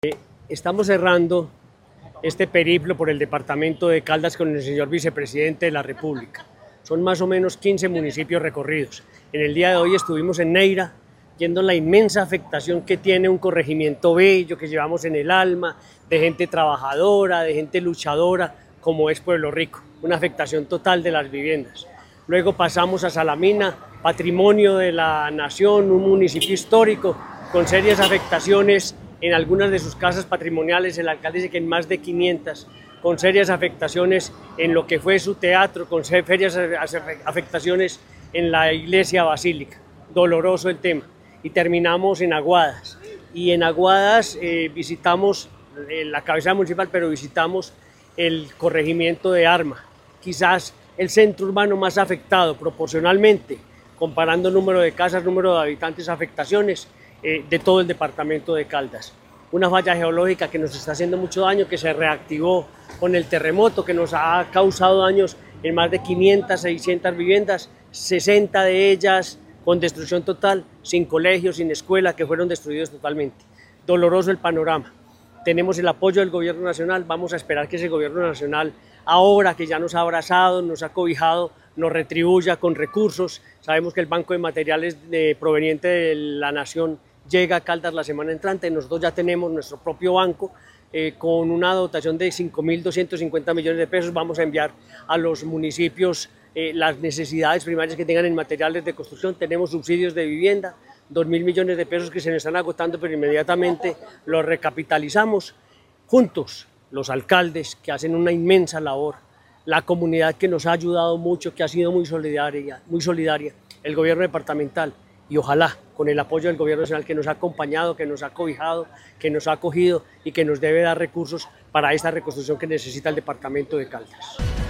Estamos cerrando este periplo por el departamento de Caldas con el señor vicepresidente de la República. Son más o menos 15 municipios recorridos. En el día de hoy estuvimos en Neira, viendo la inmensa afectación que tiene un corregimiento bello que llevamos en el alma, de gente trabajadora, de gente luchadora, como es Pueblo Rico, una afectación total de las viviendas. Luego pasamos a Salamina, patrimonio de la nación, un municipio histórico con serias afectaciones en algunas de sus casas patrimoniales. El alcalde dice que en más de 500, con serias afectaciones en lo que fue su teatro, con serias afectaciones en la iglesia basílica. Doloroso el tema. Y terminamos en Aguadas. Y en Aguadas visitamos la cabecera municipal, pero visitamos el corregimiento de Arma, quizás el centro urbano más afectado proporcionalmente, comparando número de casas, número de habitantes, afectaciones de todo el departamento de Caldas. Una falla geológica que nos está haciendo mucho daño, que se reactivó con el terremoto, que nos ha causado daños en más de 500, 600 viviendas, 60 de ellas con destrucción total, sin colegios, sin escuela, que fueron destruidos totalmente. Doloroso el panorama. Tenemos el apoyo del gobierno nacional, vamos a esperar que ese gobierno nacional, ahora que ya nos ha abrazado, nos ha cobijado, nos retribuya con recursos. Sabemos que el Banco de Materiales proveniente de la Nación llega a Caldas la semana entrante. Nosotros ya tenemos nuestro propio banco con una dotación de 5.250 millones de pesos. Vamos a enviar a los municipios las necesidades primarias que tengan en materiales de construcción. Tenemos subsidios de vivienda, 2.000 millones de pesos que se nos están agotando, pero inmediatamente los recapitalizamos. Juntos, los alcaldes que hacen una inmensa labor, la comunidad que nos ha ayudado mucho, que ha sido muy solidaria, el gobierno departamental, y ojalá con el apoyo del gobierno nacional que nos ha acompañado, que nos ha cobijado, que nos ha acogido y que nos debe dar recursos para esta reconstrucción que necesita el departamento de Caldas.